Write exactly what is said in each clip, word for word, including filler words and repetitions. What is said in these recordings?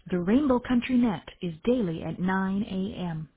The Rainbow Country Net is daily at nine a m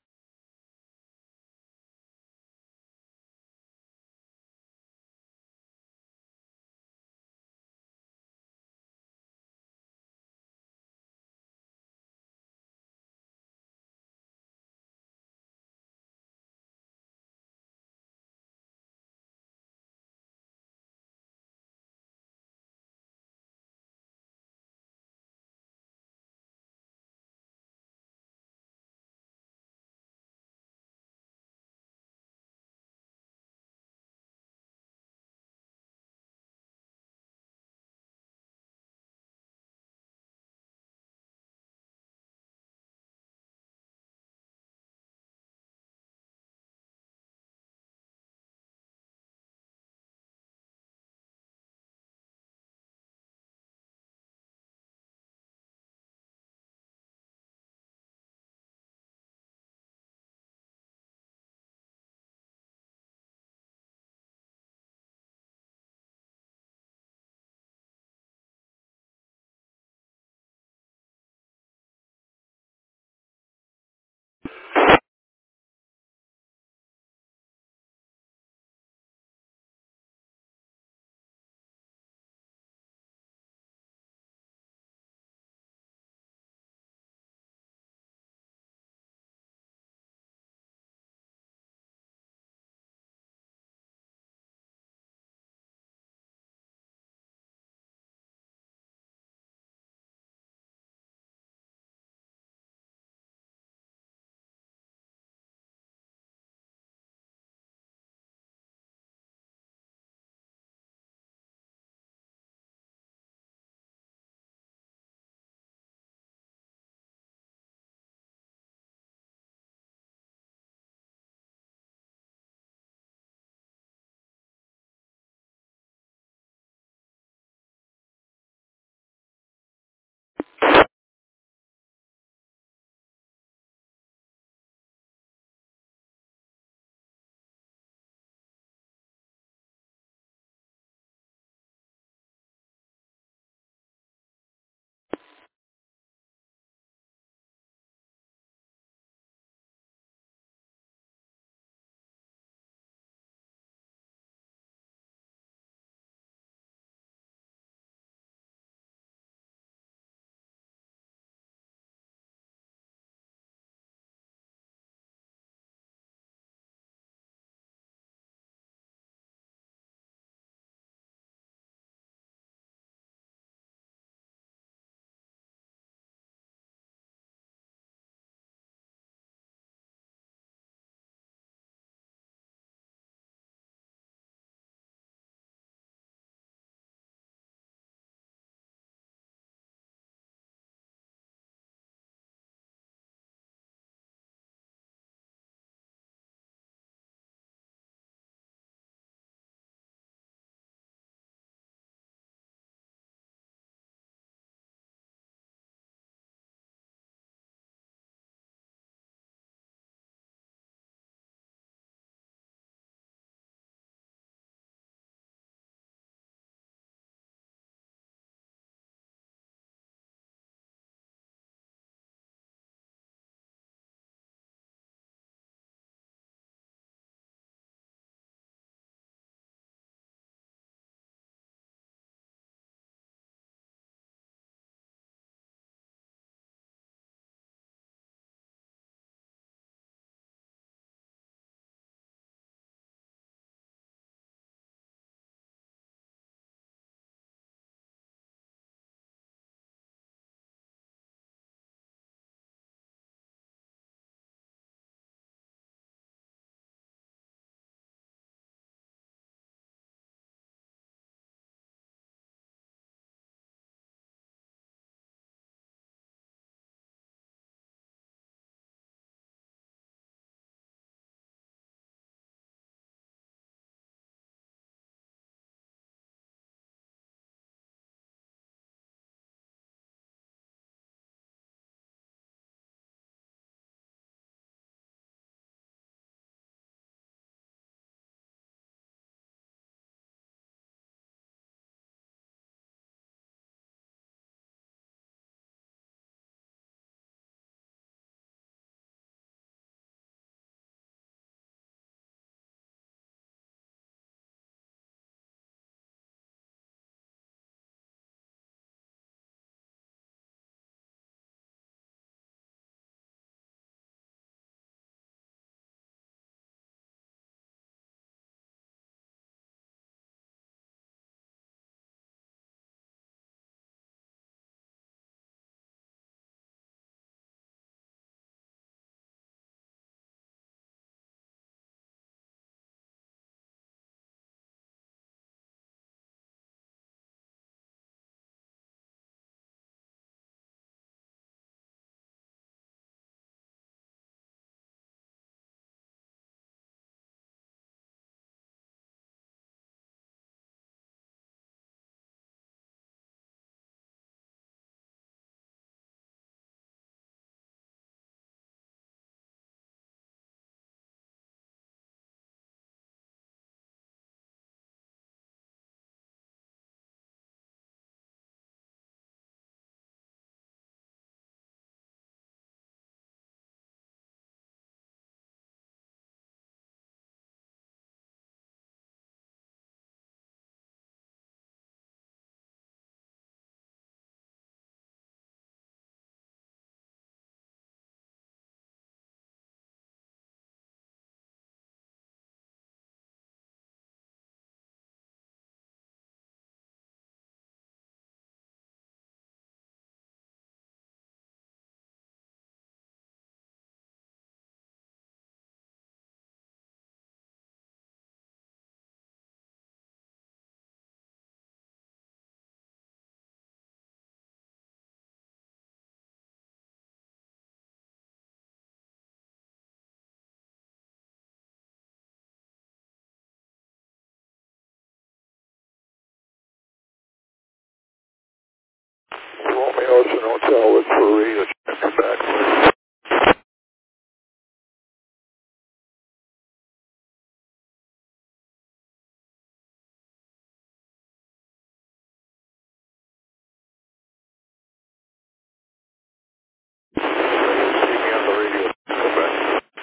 an hotel, look for a radio check, come back. Speaking on the radio, come back.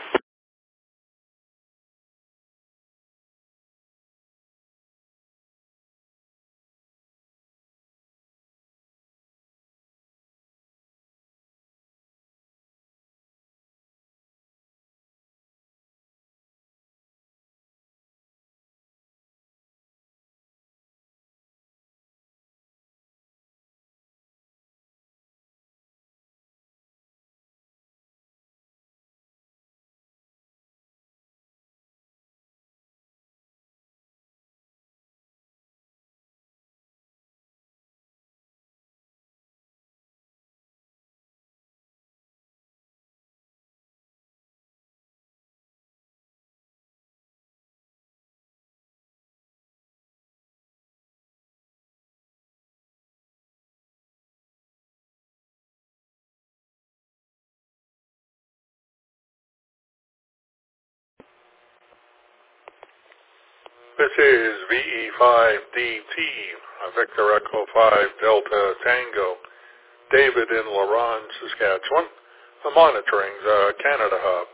This is V E five D T, Victor Echo five Delta Tango, David in La Ronge, Saskatchewan, monitoring the Canada Hub.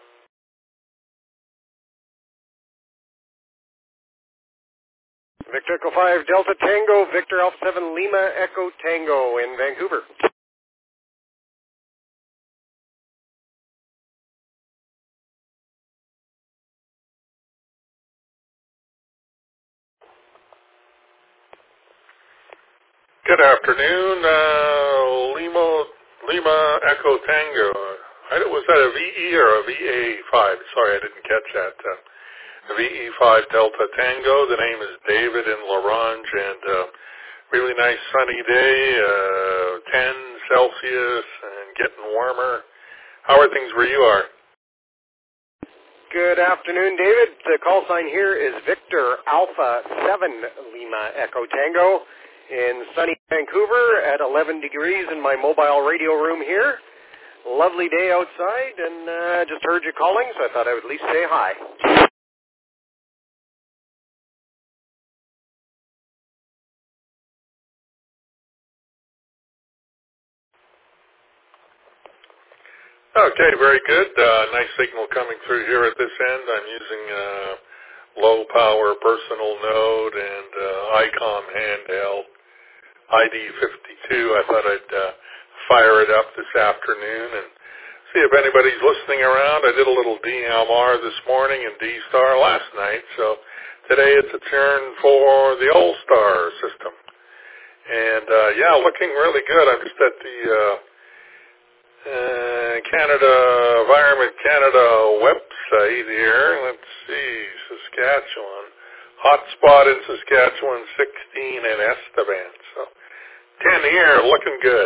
Victor Echo five Delta Tango, Victor Alpha seven Lima Echo Tango in Vancouver. Good afternoon, uh, Lima, Lima Echo Tango. I, was that a V E or a V A five? Sorry, I didn't catch that. Uh, V E five Delta Tango. The name is David in La Ronge, and uh, really nice sunny day, uh, ten Celsius and getting warmer. How are things where you are? Good afternoon, David. The call sign here is Victor Alpha seven Lima Echo Tango in sunny Vancouver at eleven degrees in my mobile radio room here. Lovely day outside, and uh, just heard you calling, so I thought I would at least say hi. Okay, very good. Uh, nice signal coming through here at this end. I'm using uh, low power personal node and uh, ICOM handheld I D fifty-two. I thought I'd uh, fire it up this afternoon and see if anybody's listening around. I did a little D M R this morning and D-Star last night, so today it's a turn for the All-Star system. And uh, yeah, looking really good. I'm just at the uh, uh, Canada, Environment Canada website here. Let's see, Saskatchewan. Hotspot in Saskatchewan, sixteen in Estevan. So ten here, looking good.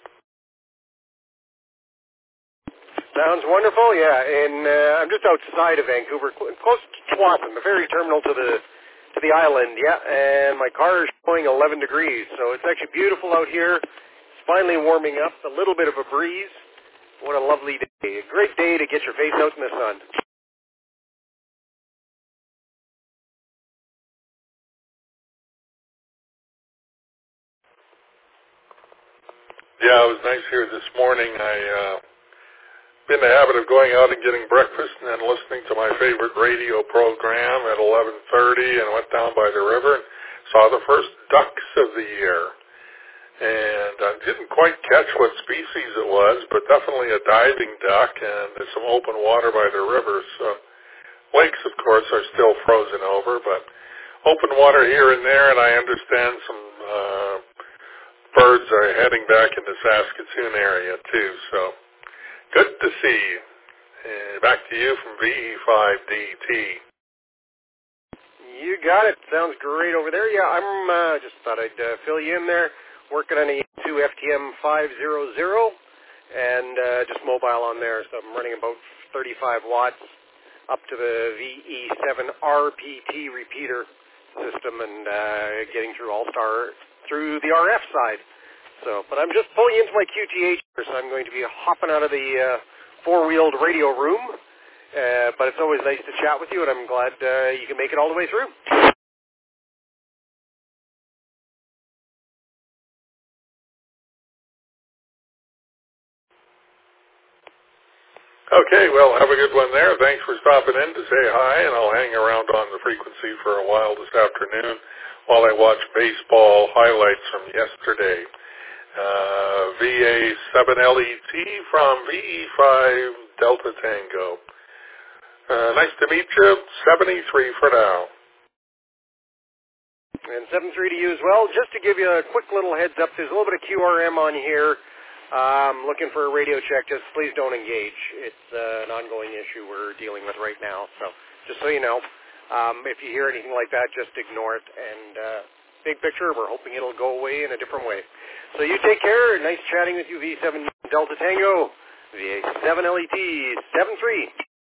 Sounds wonderful, yeah. And uh, I'm just outside of Vancouver, cl- close to Tsawwassen, the ferry terminal to the to the island, yeah. And my car is showing eleven degrees, so it's actually beautiful out here. It's finally warming up, a little bit of a breeze. What a lovely day. A great day to get your face out in the sun. Yeah, it was nice here this morning. I uh, been in the habit of going out and getting breakfast and then listening to my favorite radio program at eleven thirty, and went down by the river and saw the first ducks of the year. And I didn't quite catch what species it was, but definitely a diving duck, and there's some open water by the river. So lakes, of course, are still frozen over, but open water here and there, and I understand some uh, birds are heading back in the Saskatoon area too. So good to see you. Uh, back to you from V E five D T. You got it. Sounds great over there. Yeah, I'm uh, just thought I'd uh, fill you in there. Working on a two F T M five hundred and uh, just mobile on there. So I'm running about thirty-five watts up to the V E seven R P T repeater system and uh, getting through All-Star through the R F side. So, but I'm just fully into my Q T H, so I'm going to be hopping out of the uh, four-wheeled radio room. Uh, but it's always nice to chat with you, and I'm glad uh, you can make it all the way through. Okay, well, have a good one there. Thanks for stopping in to say hi, and I'll hang around on the frequency for a while this afternoon while I watch baseball highlights from yesterday. Uh, V A seven L E T from V E five Delta Tango. Uh, nice to meet you. seventy-three for now. And seven three to you as well. Just to give you a quick little heads up, there's a little bit of Q R M on here. Um, looking for a radio check, just please don't engage. It's uh, an ongoing issue we're dealing with right now. So just so you know, um, if you hear anything like that, just ignore it. And uh, big picture, we're hoping it'll go away in a different way. So you take care. Nice chatting with you, V seven Delta Tango, V A seven L E T seven three.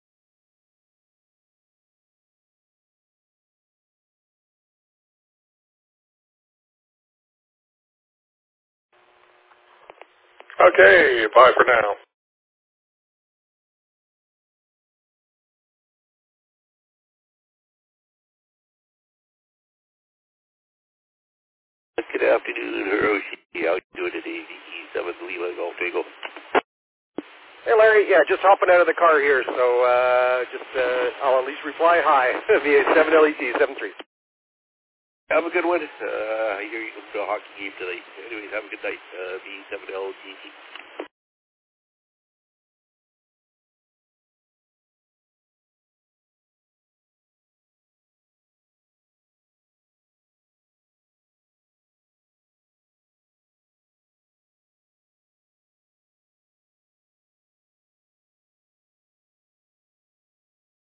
Okay, bye for now. Good afternoon, Hiroshi. How you doing today? The E seven Lima Golf Eagle. Hey, Larry. Yeah, just hopping out of the car here, so uh, just uh, I'll at least reply hi. V A seven L E T seven three. Have a good one. Uh, I hear you come to a hockey game tonight. Anyways, have a good night. Uh, V seven L E T.